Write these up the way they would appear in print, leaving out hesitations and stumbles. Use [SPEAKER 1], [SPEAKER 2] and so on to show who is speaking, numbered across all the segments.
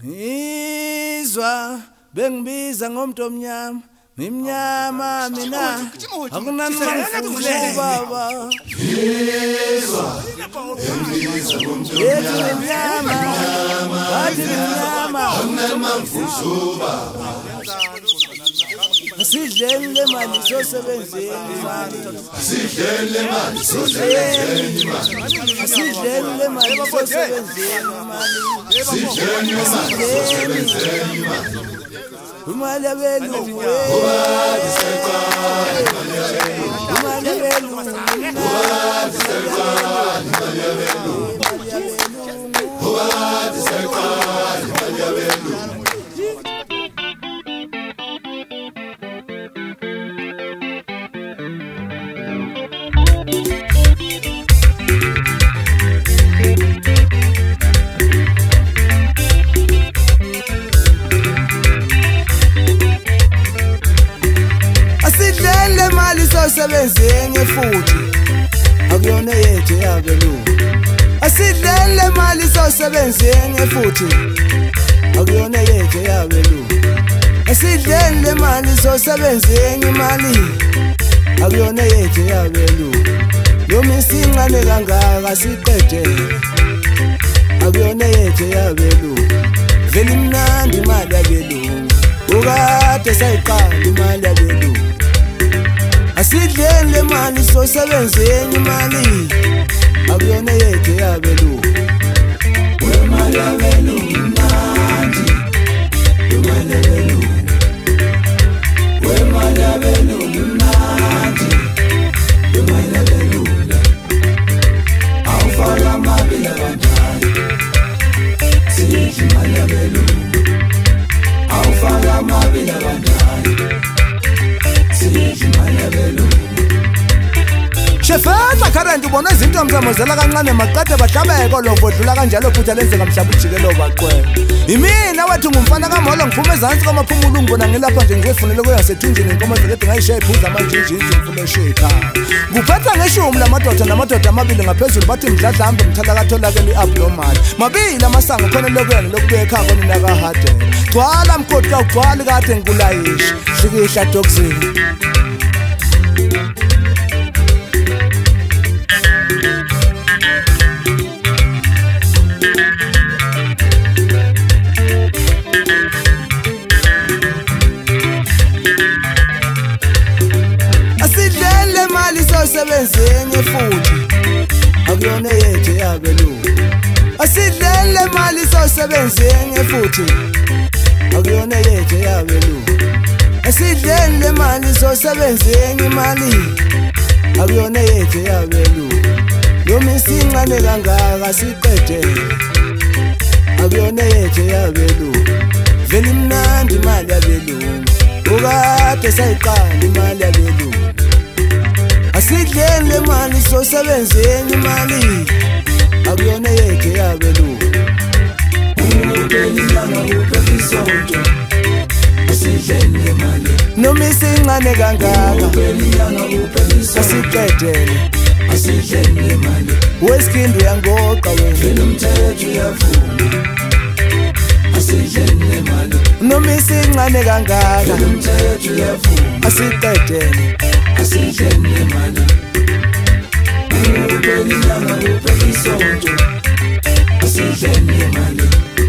[SPEAKER 1] Ngizwa bengibiza ngomuntu omnyama ngimnyama mina akunamfuzo baba
[SPEAKER 2] Ngizwa bengibiza ngomuntu
[SPEAKER 1] omnyama bathi ngimnyama
[SPEAKER 2] akunamfuzo baba
[SPEAKER 1] Asidleni le mali sosebenzeni mali
[SPEAKER 2] Asidleni le mali sosebenzeni mali
[SPEAKER 1] Asidleni le mali sosebenzeni mali
[SPEAKER 2] Asidleni le mali sosebenzeni mali
[SPEAKER 1] Imali yabelungu
[SPEAKER 2] Ubadi seqala
[SPEAKER 1] imali yabelungu
[SPEAKER 2] Ubadi seqala imali yabelungu Ubadi seqala imali yabelungu
[SPEAKER 1] Asidlele mali sosebenzeni futhi akuyona yethu yabelungu Asidlele mali sosebenzeni futhi akuyona yethu yabelungu Asidlele mali sosebenzeni mali akuyona yethu yabelungu Noma isincane kangaka siqedele akuyona yethu yabelungu Vele imnandi imali yabelungu ukade sayiqala imali yabelungu Asidlele le mali sosebenzeni imali akuyona yethu yabelungu
[SPEAKER 2] Wemali yabelungu imnandi Wemali yabelungu Wemali yabelungu imnandi Wemali yabelungu Awufaka amabili abantwana Sidla imali yabelungu Awufaka amabili abantwana Sidla imali yabelungu
[SPEAKER 1] Shefetha current ubona izinto mzamozela kancane maqede bahlabeke lovodlula kanjalo phutha lenzeka mhlaba ujikelo baqwe Imina wathi ngumfana kaMolo ngiphume ezantsi kwamaphumulo ngibona ngilapha nje ngifunele kuyasethunjini inkomo zekade ngayishaye phuza manje injinji ngifuna sheka Kuphatha ngeshumi lamadoda namadoda amabili ngaphezulu bathi mdladla hambe mthala katholakele iabnormal mabili amasango khona lokuyana lokubeka khona naka hard Gcwala mkhoti kawugcwali kade ngikulayisha hlikihla toxin Asidlele mali sosebenzeni futhi akuyona yethu yabelungu Asidlele mali sosebenzeni futhi akuyona yethu yabelungu Asidlele mali sosebenzeni mali akuyona yethu yabelungu Noma isincane kangaka siqedele akuyona yethu yabelungu Vele imnandi imali yabelungu ukade sayiqala imali yabelungu Asidlele mali sosebenzeni imali akuyona yethu yabelungu
[SPEAKER 2] Asidleni mali
[SPEAKER 1] Noma isincane kangaka asiqedele
[SPEAKER 2] Asidleni mali
[SPEAKER 1] Weskind uyangoqa wena
[SPEAKER 2] Umthetho uyavuma Asidleni mali
[SPEAKER 1] Noma isincane kangaka
[SPEAKER 2] Umthetho uyavuma
[SPEAKER 1] asiqedele
[SPEAKER 2] Asidleni mali Ubelilanga ubekisonto Asidleni mali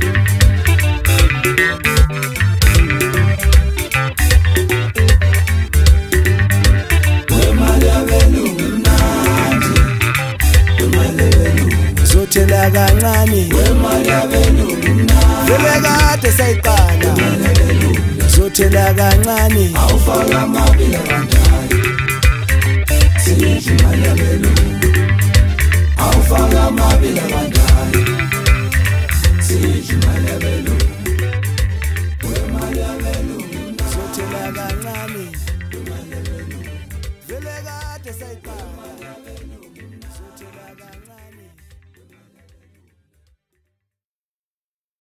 [SPEAKER 2] Wemali yabelungu imnandi Wemali yabelungu
[SPEAKER 1] Zothela kancane
[SPEAKER 2] Wemali yabelungu imnandi
[SPEAKER 1] Vele kade sayiqala Zothela kancane
[SPEAKER 2] Awufaka amabili abantwana Sidla imali yabelungu Awufaka amabili abantwana Sidla imali yabelungu Wemali yabelungu
[SPEAKER 1] Zothela kancane Vele kade sayiqala